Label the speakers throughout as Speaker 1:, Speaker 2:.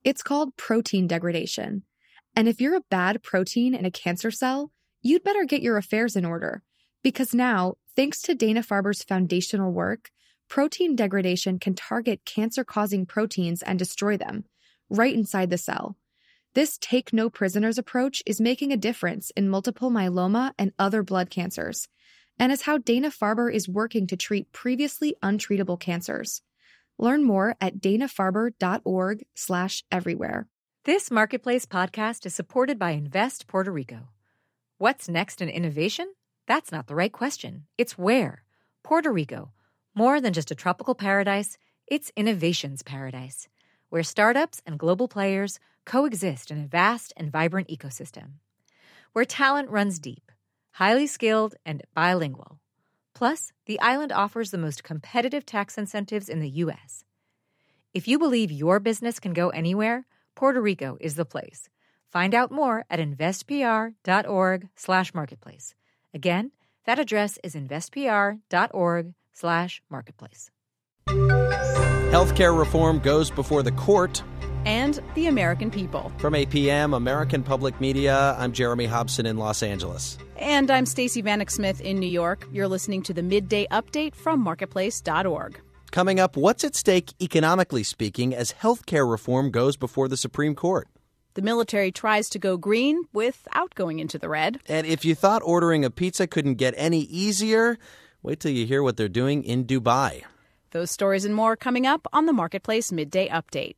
Speaker 1: It's called protein degradation. And if you're a bad protein in a cancer cell, you'd better get your affairs in order. Because now, thanks to Dana-Farber's foundational work, protein degradation can target cancer-causing proteins and destroy them, right inside the cell. This take-no-prisoners approach is making a difference in multiple myeloma and other blood cancers, and is how Dana-Farber is working to treat previously untreatable cancers. Learn more at danafarber.org/everywhere.
Speaker 2: This Marketplace podcast is supported by Invest Puerto Rico. What's next in innovation? That's not the right question. It's where. Puerto Rico. More than just a tropical paradise, it's innovation's paradise, where startups and global players coexist in a vast and vibrant ecosystem. Where talent runs deep, highly skilled, and bilingual. Plus, the island offers the most competitive tax incentives in the U.S. If you believe your business can go anywhere, Puerto Rico is the place. Find out more at investpr.org/marketplace. Again, that address is investpr.org/marketplace.
Speaker 3: Healthcare reform goes before the court.
Speaker 4: And the American people.
Speaker 3: From APM, American Public Media, I'm Jeremy Hobson in Los Angeles.
Speaker 4: And I'm Stacey Vanek Smith in New York. You're listening to the Midday Update from Marketplace.org.
Speaker 3: Coming up, what's at stake economically speaking as healthcare reform goes before the Supreme Court?
Speaker 4: The military tries to go green without going into the red.
Speaker 3: And if you thought ordering a pizza couldn't get any easier, wait till you hear what they're doing in Dubai.
Speaker 4: Those stories and more coming up on the Marketplace Midday Update.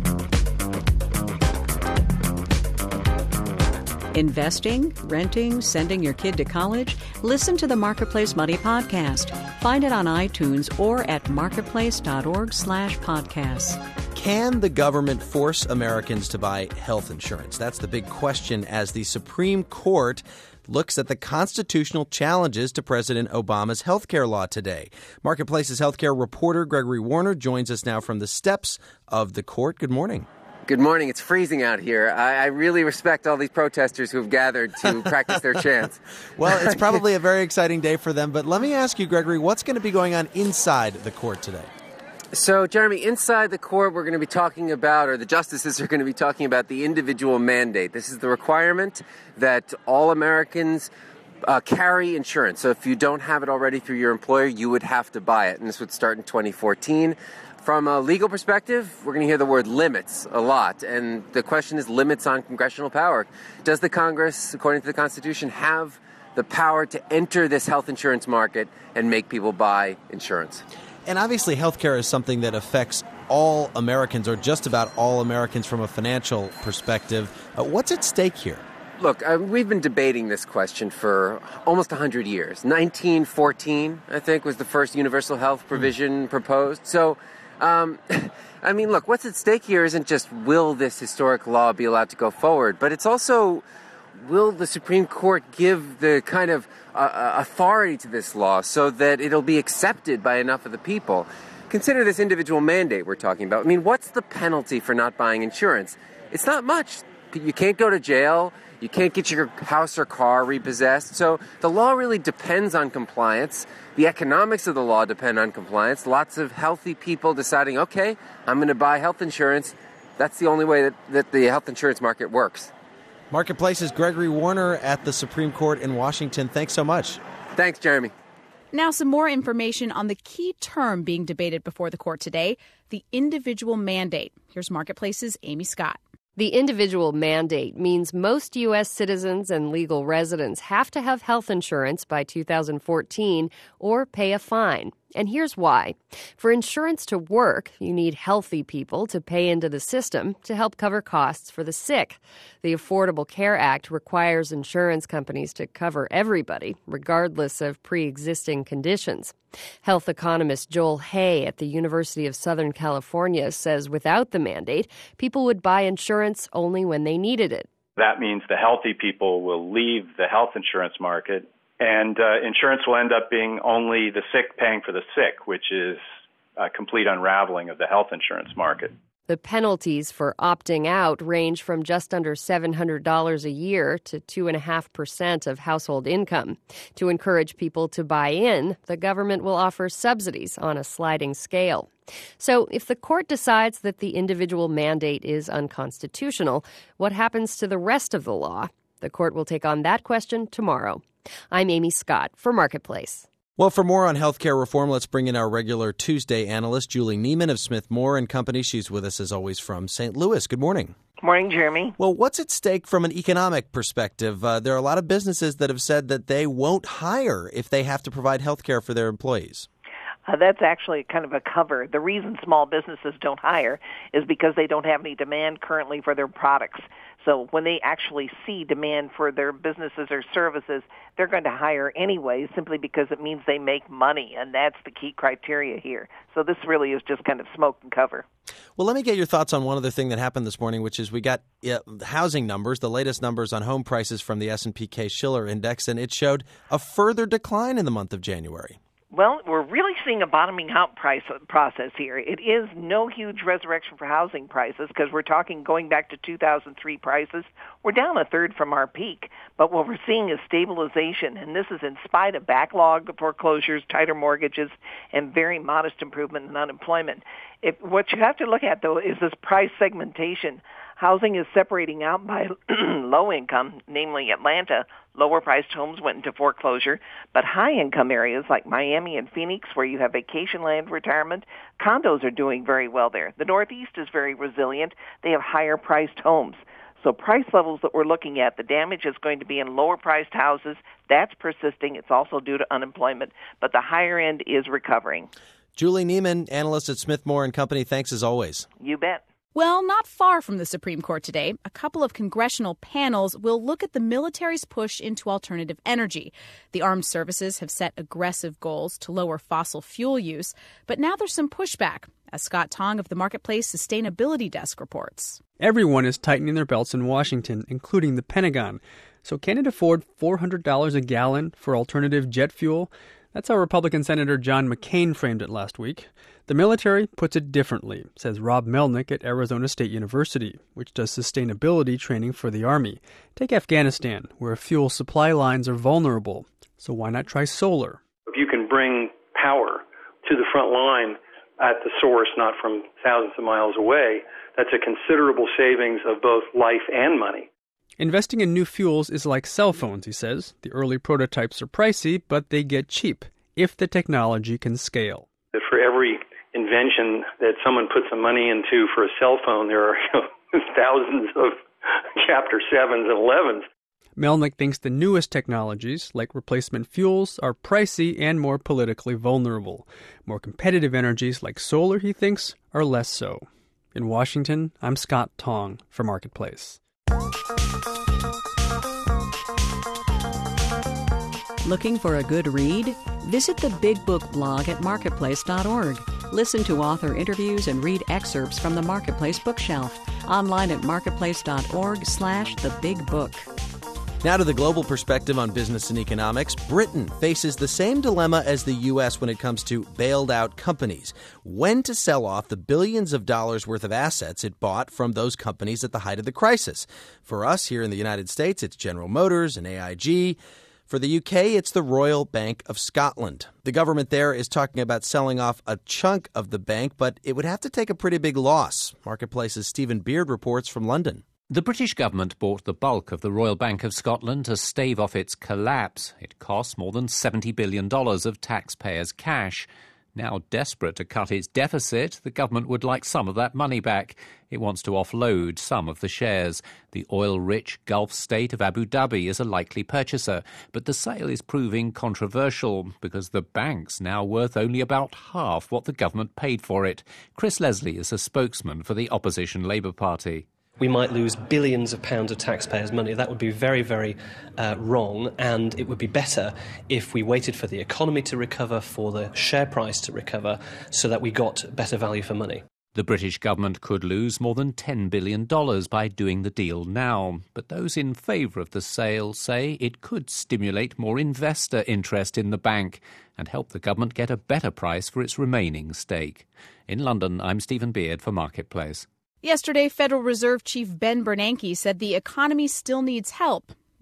Speaker 4: Investing, renting, sending your kid to college? Listen to the Marketplace Money podcast. Find it on iTunes or at marketplace.org/podcasts.
Speaker 3: Can the government force Americans to buy health insurance? That's the big question as the Supreme Court looks at the constitutional challenges to President Obama's health care law today. Marketplace's healthcare reporter Gregory Warner joins us now from the steps of the court. Good morning.
Speaker 5: Good morning. It's freezing out here. I really respect all these protesters who have gathered to practice their chants.
Speaker 3: Well, it's probably a very exciting day for them. But let me ask you, Gregory, what's going to be going on inside the court today?
Speaker 5: So, Jeremy, inside the court, we're going to be talking about, or the justices are going to be talking about the individual mandate. This is the requirement that all Americans carry insurance. So if you don't have it already through your employer, you would have to buy it. And this would start in 2014. From a legal perspective, we're going to hear the word limits a lot. And the question is limits on congressional power. Does the Congress, according to the Constitution, have the power to enter this health insurance market and make people buy insurance?
Speaker 3: And obviously, healthcare is something that affects all Americans, or just about all Americans from a financial perspective. What's at stake here?
Speaker 5: Look, we've been debating this question for almost 100 years. 1914, I think, was the first universal health provision proposed. So, I mean, look, what's at stake here isn't just will this historic law be allowed to go forward, but it's also will the Supreme Court give the kind of authority to this law so that it'll be accepted by enough of the people. Consider this individual mandate we're talking about. I mean, what's the penalty for not buying insurance? It's not much. You can't go to jail. You can't get your house or car repossessed. So the law really depends on compliance. The economics of the law depend on compliance. Lots of healthy people deciding, okay, I'm going to buy health insurance. That's the only way that the health insurance market works.
Speaker 3: Marketplace's Gregory Warner at the Supreme Court in Washington. Thanks so much.
Speaker 5: Thanks, Jeremy.
Speaker 4: Now, some more information on the key term being debated before the court today, the individual mandate. Here's Marketplace's Amy Scott.
Speaker 6: The individual mandate means most U.S. citizens and legal residents have to have health insurance by 2014 or pay a fine. And here's why. For insurance to work, you need healthy people to pay into the system to help cover costs for the sick. The Affordable Care Act requires insurance companies to cover everybody, regardless of pre-existing conditions. Health economist Joel Hay at the University of Southern California says without the mandate, people would buy insurance only when they needed it.
Speaker 7: That means the healthy people will leave the health insurance market, and insurance will end up being only the sick paying for the sick, which is a complete unraveling of the health insurance market.
Speaker 6: The penalties for opting out range from just under $700 a year to 2.5% of household income. To encourage people to buy in, the government will offer subsidies on a sliding scale. So if the court decides that the individual mandate is unconstitutional, what happens to the rest of the law? The court will take on that question tomorrow. I'm Amy Scott for Marketplace.
Speaker 3: Well, for more on healthcare reform, let's bring in our regular Tuesday analyst, Julie Neiman of Smith Moore & Company. She's with us, as always, from St. Louis. Good morning.
Speaker 8: Morning, Jeremy.
Speaker 3: Well, what's at stake from an economic perspective? There are a lot of businesses that have said that they won't hire if they have to provide healthcare for their employees.
Speaker 8: That's actually kind of a cover. The reason small businesses don't hire is because they don't have any demand currently for their products. So when they actually see demand for their businesses or services, they're going to hire anyway, simply because it means they make money, and that's the key criteria here. So this really is just kind of smoke and cover.
Speaker 3: Well, let me get your thoughts on one other thing that happened this morning, which is we got housing numbers, the latest numbers on home prices from the S&P Case-Shiller Index, and it showed a further decline in the month of January.
Speaker 8: Well, we're really seeing a bottoming out process here. It is no huge resurrection for housing prices because we're talking going back to 2003 prices. We're down a third from our peak, but what we're seeing is stabilization, and this is in spite of backlog of foreclosures, tighter mortgages, and very modest improvement in unemployment. What you have to look at, though, is this price segmentation. Housing is separating out by low income, namely Atlanta. Lower-priced homes went into foreclosure, but high-income areas like Miami and Phoenix, where you have vacation land retirement, condos are doing very well there. The Northeast is very resilient. They have higher-priced homes. So price levels that we're looking at, the damage is going to be in lower-priced houses. That's persisting. It's also due to unemployment, but the higher end is recovering.
Speaker 3: Julie Neiman, analyst at Smith Moore & Company, thanks as always.
Speaker 8: You bet.
Speaker 4: Well, not far from the Supreme Court today, a couple of congressional panels will look at the military's push into alternative energy. The armed services have set aggressive goals to lower fossil fuel use, but now there's some pushback, as Scott Tong of the Marketplace Sustainability Desk reports.
Speaker 9: Everyone is tightening their belts in Washington, including the Pentagon. So can it afford $400 a gallon for alternative jet fuel? That's how Republican Senator John McCain framed it last week. The military puts it differently, says Rob Melnick at Arizona State University, which does sustainability training for the Army. Take Afghanistan, where fuel supply lines are vulnerable. So why not try solar?
Speaker 10: If you can bring power to the front line at the source, not from thousands of miles away, that's a considerable savings of both life and money.
Speaker 9: Investing in new fuels is like cell phones, he says. The early prototypes are pricey, but they get cheap if the technology can scale.
Speaker 10: For every invention that someone puts some money into for a cell phone, there are thousands of Chapter 7s and 11s.
Speaker 9: Melnick thinks the newest technologies, like replacement fuels, are pricey and more politically vulnerable. More competitive energies, like solar, he thinks, are less so. In Washington, I'm Scott Tong for Marketplace.
Speaker 11: Looking for a good read? Visit the Big Book blog at marketplace.org. Listen to author interviews and read excerpts from the Marketplace bookshelf. Online at marketplace.org/thebigbook.
Speaker 3: Now to the global perspective on business and economics. Britain faces the same dilemma as the U.S. when it comes to bailed-out companies. When to sell off the billions of dollars worth of assets it bought from those companies at the height of the crisis. For us here in the United States, it's General Motors and AIG. For the UK, it's the Royal Bank of Scotland. The government there is talking about selling off a chunk of the bank, but it would have to take a pretty big loss. Marketplace's Stephen Beard reports from London.
Speaker 12: The British government bought the bulk of the Royal Bank of Scotland to stave off its collapse. It cost more than $70 billion of taxpayers' cash. Now desperate to cut its deficit, the government would like some of that money back. It wants to offload some of the shares. The oil-rich Gulf state of Abu Dhabi is a likely purchaser, but the sale is proving controversial because the bank's now worth only about half what the government paid for it. Chris Leslie is a spokesman for the opposition Labour Party.
Speaker 13: We might lose billions of pounds of taxpayers' money. That would be very, very wrong, and it would be better if we waited for the economy to recover, for the share price to recover, so that we got better value for money.
Speaker 12: The British government could lose more than $10 billion by doing the deal now, but those in favour of the sale say it could stimulate more investor interest in the bank and help the government get a better price for its remaining stake. In London, I'm Stephen Beard for Marketplace.
Speaker 4: Yesterday, Federal Reserve Chief Ben Bernanke said the economy still needs help.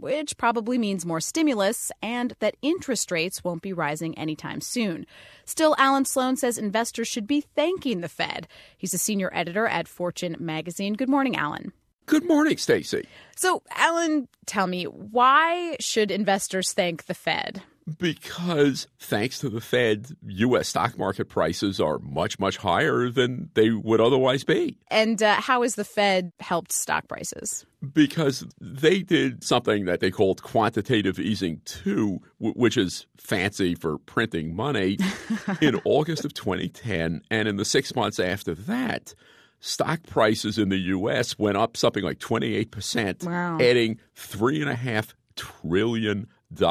Speaker 4: which probably means more stimulus and that interest rates won't be rising anytime soon. Still, Alan Sloan says investors should be thanking the Fed. He's a senior editor at Fortune magazine. Good morning, Alan.
Speaker 14: Good morning, Stacey.
Speaker 4: So, Alan, tell me, why should investors thank the Fed?
Speaker 14: Because thanks to the Fed, U.S. stock market prices are much, much higher than they would otherwise be.
Speaker 4: And how has the Fed helped stock prices?
Speaker 14: Because they did something that they called quantitative easing 2, which is fancy for printing money, in August of 2010. And in the 6 months after that, stock prices in the U.S. went up something like 28%,
Speaker 4: wow,
Speaker 14: adding $3.5 trillion,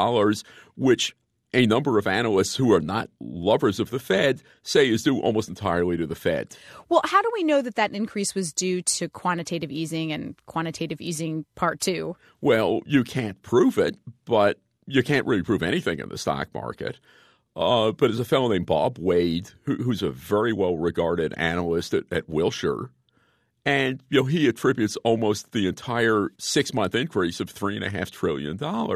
Speaker 14: which a number of analysts who are not lovers of the Fed say is due almost entirely to the Fed.
Speaker 4: Well, how do we know that that increase was due to quantitative easing and quantitative easing part 2?
Speaker 14: Well, you can't prove it, but you can't really prove anything in the stock market. But there's a fellow named Bob Wade, who's a very well-regarded analyst at Wilshire. And he attributes almost the entire 6-month increase of $3.5 trillion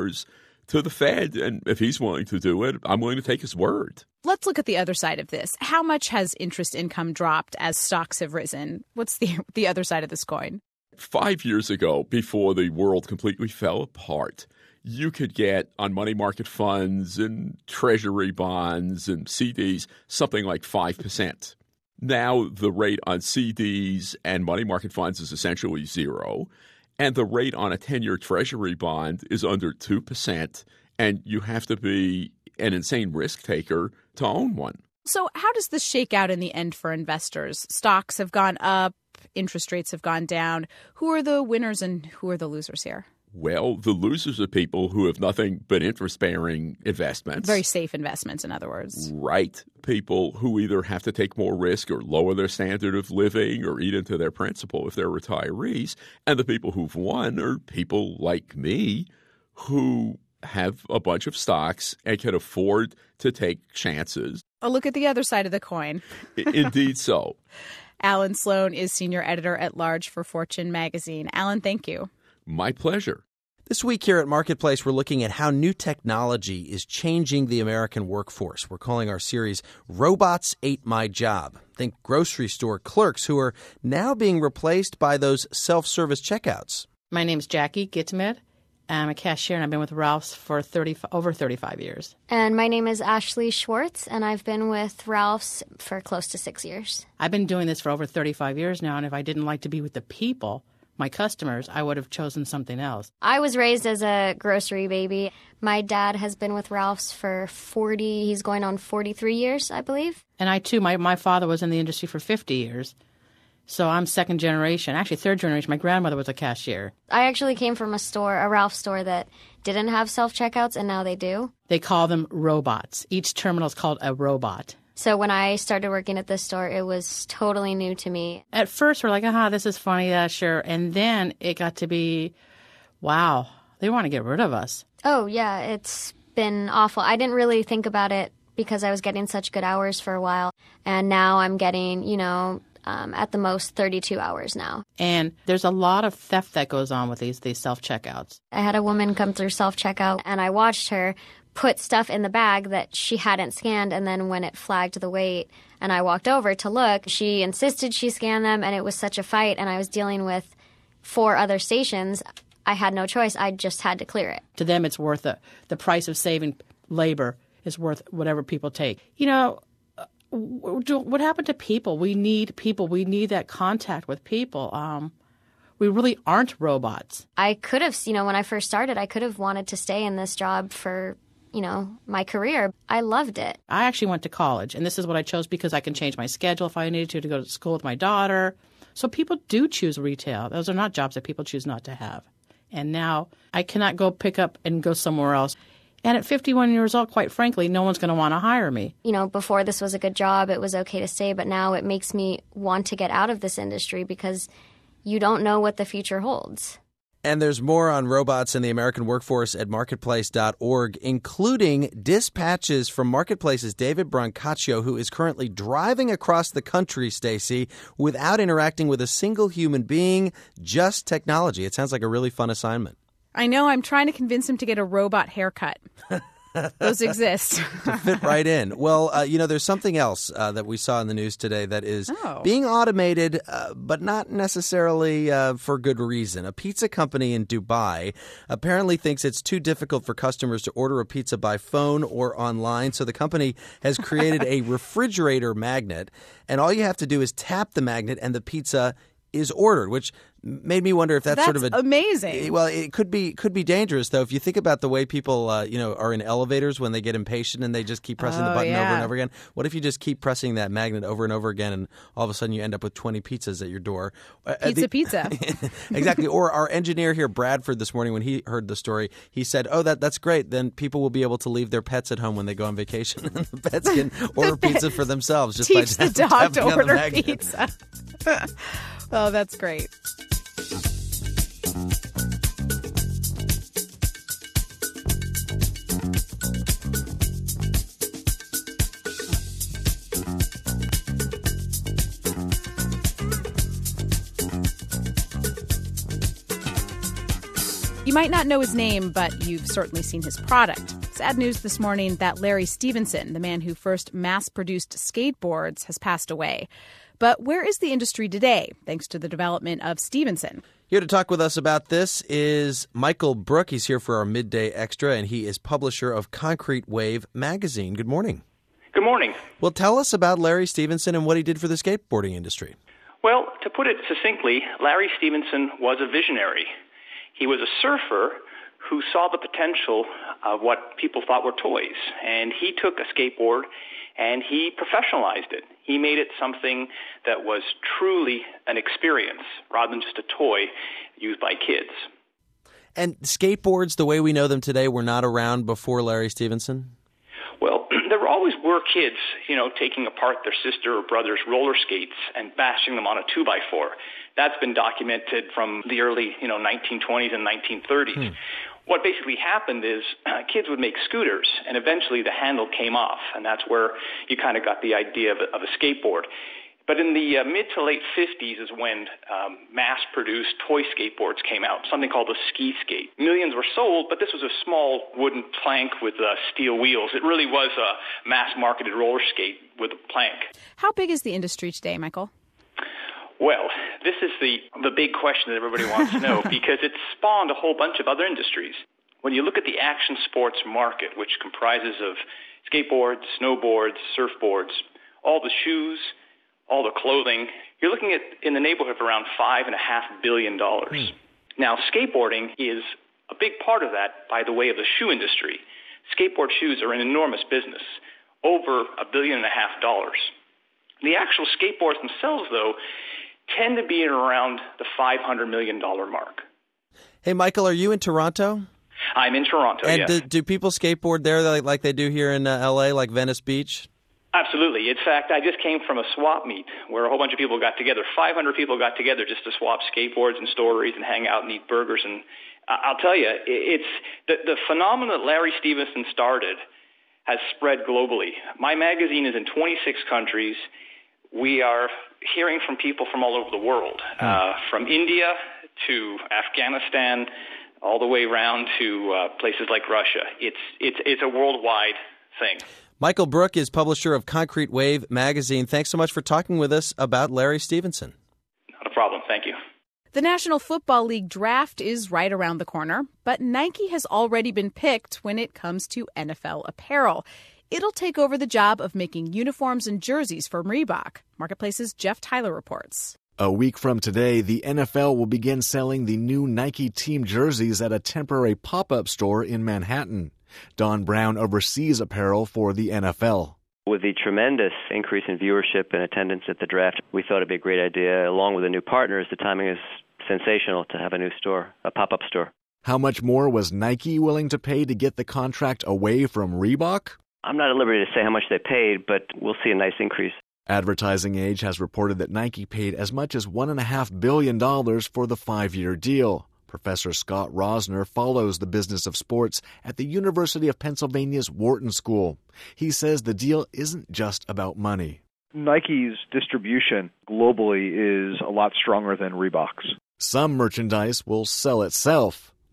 Speaker 14: to the Fed. And if he's willing to do it, I'm willing to take his word.
Speaker 4: Let's look at the other side of this. How much has interest income dropped as stocks have risen? What's the other side of this coin?
Speaker 14: 5 years ago, before the world completely fell apart, you could get on money market funds and treasury bonds and CDs something like 5%. Now the rate on CDs and money market funds is essentially zero, and the rate on a 10-year treasury bond is under 2%, and you have to be an insane risk taker to own one.
Speaker 4: So how does this shake out in the end for investors? Stocks have gone up, interest rates have gone down. Who are the winners and who are the losers here?
Speaker 14: Well, the losers are people who have nothing but interest-bearing investments.
Speaker 4: Very safe investments, in other words.
Speaker 14: Right. People who either have to take more risk or lower their standard of living or eat into their principal if they're retirees. And the people who've won are people like me who have a bunch of stocks and can afford to take chances.
Speaker 4: A look at the other side of the coin.
Speaker 14: Indeed so.
Speaker 4: Alan Sloan is senior editor at large for Fortune magazine. Alan, thank you.
Speaker 14: My pleasure.
Speaker 3: This week here at Marketplace, we're looking at how new technology is changing the American workforce. We're calling our series Robots Ate My Job. Think grocery store clerks who are now being replaced by those self-service checkouts.
Speaker 15: My name's Jackie Gitmed. I'm a cashier, and I've been with Ralph's for over 35 years.
Speaker 16: And my name is Ashley Schwartz, and I've been with Ralph's for close to 6 years.
Speaker 15: I've been doing this for over 35 years now, and if I didn't like to be with the people, my customers, I would have chosen something else.
Speaker 16: I was raised as a grocery baby. My dad has been with Ralph's for he's going on 43 years, I believe.
Speaker 15: And I, too, my father was in the industry for 50 years. So I'm second generation, actually third generation. My grandmother was a cashier.
Speaker 16: I actually came from a Ralph store that didn't have self-checkouts, and now they do.
Speaker 15: They call them robots. Each terminal is called a robot.
Speaker 16: So when I started working at this store, it was totally new to me.
Speaker 15: At first, we're like, this is funny, yeah, sure. And then it got to be, wow, they want to get rid of us.
Speaker 16: Oh, yeah, it's been awful. I didn't really think about it because I was getting such good hours for a while. And now I'm getting, at the most 32 hours now.
Speaker 15: And there's a lot of theft that goes on with these self-checkouts.
Speaker 16: I had a woman come through self-checkout, and I watched her put stuff in the bag that she hadn't scanned, and then when it flagged the weight and I walked over to look, she insisted she scan them, and it was such a fight, and I was dealing with 4 other stations. I had no choice. I just had to clear it.
Speaker 15: To them, it's worth it. The price of saving labor is worth whatever people take. What happened to people? We need people. We need that contact with people. We really aren't robots.
Speaker 16: I could have, when I first started, I could have wanted to stay in this job for my career. I loved it.
Speaker 15: I actually went to college, and this is what I chose because I can change my schedule if I needed to go to school with my daughter. So people do choose retail. Those are not jobs that people choose not to have. And now I cannot go pick up and go somewhere else. And at 51 years old, quite frankly, no one's going to want to hire me.
Speaker 16: Before this was a good job, it was okay to stay, but now it makes me want to get out of this industry because you don't know what the future holds.
Speaker 3: And there's more on robots in the American workforce at marketplace.org, including dispatches from Marketplace's David Brancaccio, who is currently driving across the country, Stacey, without interacting with a single human being, just technology. It sounds like a really fun assignment.
Speaker 4: I know. I'm trying to convince him to get a robot haircut. Those exist.
Speaker 3: To fit right in. Well, there's something else that we saw in the news today that is being automated, but not necessarily for good reason. A pizza company in Dubai apparently thinks it's too difficult for customers to order a pizza by phone or online, so the company has created a refrigerator magnet, and all you have to do is tap the magnet and the pizza is ordered, which made me wonder if that's sort of
Speaker 4: amazing.
Speaker 3: Well, it could be dangerous, though. If you think about the way people, are in elevators when they get impatient and they just keep pressing the button over and over again. What if you just keep pressing that magnet over and over again, and all of a sudden you end up with 20 pizzas at your door?
Speaker 4: Pizza.
Speaker 3: Exactly. Or our engineer here, Bradford, this morning when he heard the story, he said, "Oh, that's great. Then people will be able to leave their pets at home when they go on vacation, and the pets can order pizza for themselves just
Speaker 4: Teach
Speaker 3: by
Speaker 4: the dog to order
Speaker 3: pizza."
Speaker 4: Oh, that's great. You might not know his name, but you've certainly seen his product. Sad news this morning that Larry Stevenson, the man who first mass-produced skateboards, has passed away. But where is the industry today, thanks to the development of Stevenson?
Speaker 3: Here to talk with us about this is Michael Brook. He's here for our Midday Extra, and he is publisher of Concrete Wave magazine. Good morning.
Speaker 17: Good morning.
Speaker 3: Well, tell us about Larry Stevenson and what he did for the skateboarding industry.
Speaker 17: Well, to put it succinctly, Larry Stevenson was a visionary. He was a surfer who saw the potential of what people thought were toys, and he took a skateboard and he professionalized it. He made it something that was truly an experience rather than just a toy used by kids.
Speaker 3: And skateboards, the way we know them today, were not around before Larry Stevenson?
Speaker 17: Well, there always were kids, taking apart their sister or brother's roller skates and bashing them on a 2x4. That's been documented from the early, 1920s and 1930s. What basically happened is kids would make scooters, and eventually the handle came off, and that's where you kind of got the idea of a skateboard. But in the mid to late 50s is when mass-produced toy skateboards came out, something called the ski skate. Millions were sold, but this was a small wooden plank with steel wheels. It really was a mass-marketed roller skate with a plank.
Speaker 4: How big is the industry today, Michael?
Speaker 17: Well, this is the big question that everybody wants to know because it's spawned a whole bunch of other industries. When you look at the action sports market, which comprises of skateboards, snowboards, surfboards, all the shoes, all the clothing, you're looking at in the neighborhood of around $5.5 billion. Now, skateboarding is a big part of that by the way of the shoe industry. Skateboard shoes are an enormous business, over $1.5 billion. The actual skateboards themselves, though, tend to be around the $500 million mark.
Speaker 3: Hey, Michael, are you in Toronto?
Speaker 17: I'm in Toronto,
Speaker 3: and
Speaker 17: yes.
Speaker 3: do people skateboard there like they do here in L.A., like Venice Beach?
Speaker 17: Absolutely. In fact, I just came from a swap meet where a whole bunch of people got together. 500 people got together just to swap skateboards and stories and hang out and eat burgers. And I'll tell you, it's the phenomenon that Larry Stevenson started has spread globally. My magazine is in 26 countries. We are hearing from people from all over the world, from India to Afghanistan, all the way around to places like Russia. It's a worldwide thing.
Speaker 3: Michael Brook is publisher of Concrete Wave magazine. Thanks so much for talking with us about Larry Stevenson.
Speaker 17: Not a problem. Thank you.
Speaker 4: The National Football League draft is right around the corner, but Nike has already been picked when it comes to NFL apparel. It'll take over the job of making uniforms and jerseys for Reebok. Marketplace's Jeff Tyler reports.
Speaker 18: A week from today, the NFL will begin selling the new Nike team jerseys at a temporary pop-up store in Manhattan. Don Brown oversees apparel for the NFL.
Speaker 19: With the tremendous increase in viewership and attendance at the draft, we thought it'd be a great idea. Along with the new partners, the timing is sensational to have a new store, a pop-up store.
Speaker 18: How much more was Nike willing to pay to get the contract away from Reebok?
Speaker 19: I'm not at liberty to say how much they paid, but we'll see a nice increase.
Speaker 18: Advertising Age has reported that Nike paid as much as $1.5 billion for the 5-year deal. Professor Scott Rosner follows the business of sports at the University of Pennsylvania's Wharton School. He says the deal isn't just about money.
Speaker 20: Nike's distribution globally is a lot stronger than Reebok's.
Speaker 18: Some merchandise will sell itself,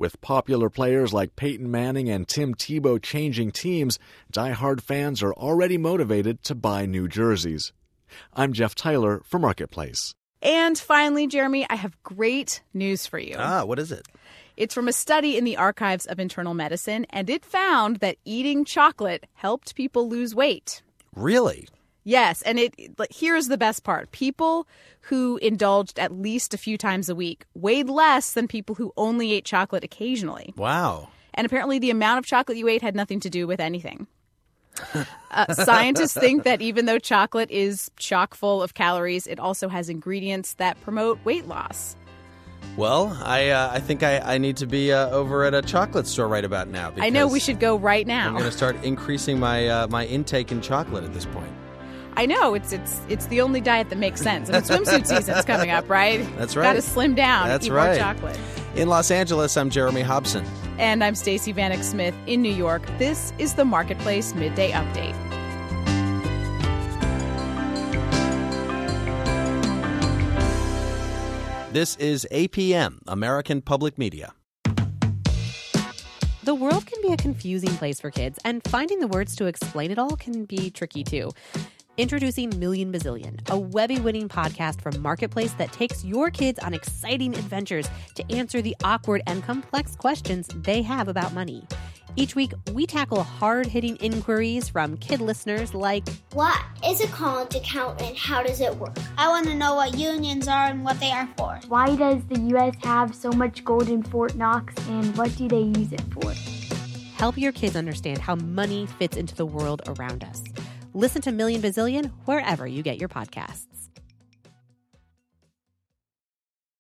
Speaker 18: With popular players like Peyton Manning and Tim Tebow changing teams, die-hard fans are already motivated to buy new jerseys. I'm Jeff Tyler for Marketplace.
Speaker 4: And finally, Jeremy, I have great news for you.
Speaker 3: What is it?
Speaker 4: It's from a study in the Archives of Internal Medicine, and it found that eating chocolate helped people lose weight.
Speaker 3: Really?
Speaker 4: Yes, and here's the best part. People who indulged at least a few times a week weighed less than people who only ate chocolate occasionally.
Speaker 3: Wow.
Speaker 4: And apparently the amount of chocolate you ate had nothing to do with anything. Scientists think that even though chocolate is chock full of calories, it also has ingredients that promote weight loss.
Speaker 3: Well, I think I need to be over at a chocolate store right about now.
Speaker 4: I know, we should go right now.
Speaker 3: I'm going to start increasing my my intake in chocolate at this point.
Speaker 4: I know, it's the only diet that makes sense. I mean, swimsuit season's coming up, right?
Speaker 3: That's right.
Speaker 4: Got to slim down.
Speaker 3: That's
Speaker 4: eat
Speaker 3: right.
Speaker 4: more chocolate.
Speaker 3: In Los Angeles, I'm Jeremy Hobson.
Speaker 4: And I'm Stacey Vanek Smith in New York. This is the Marketplace Midday Update.
Speaker 3: This is APM, American Public Media.
Speaker 21: The world can be a confusing place for kids, and finding the words to explain it all can be tricky too. Introducing Million Bazillion, a Webby-winning podcast from Marketplace that takes your kids on exciting adventures to answer the awkward and complex questions they have about money. Each week, we tackle hard-hitting inquiries from kid listeners like,
Speaker 22: what is a college account and how does it work? I want to know what unions are and what they are for.
Speaker 23: Why does the U.S. have so much gold in Fort Knox and what do they use it for?
Speaker 21: Help your kids understand how money fits into the world around us. Listen to Million Bazillion wherever you get your podcasts.